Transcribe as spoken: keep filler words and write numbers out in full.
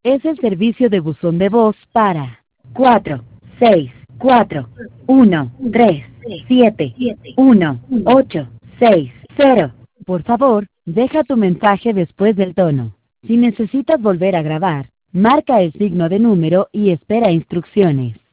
Es el servicio de buzón de voz para cuatro seis cuatro uno tres siete uno ocho seis cero. Por favor, deja tu mensaje después del tono. Si necesitas volver a grabar, marca el signo de número y espera instrucciones.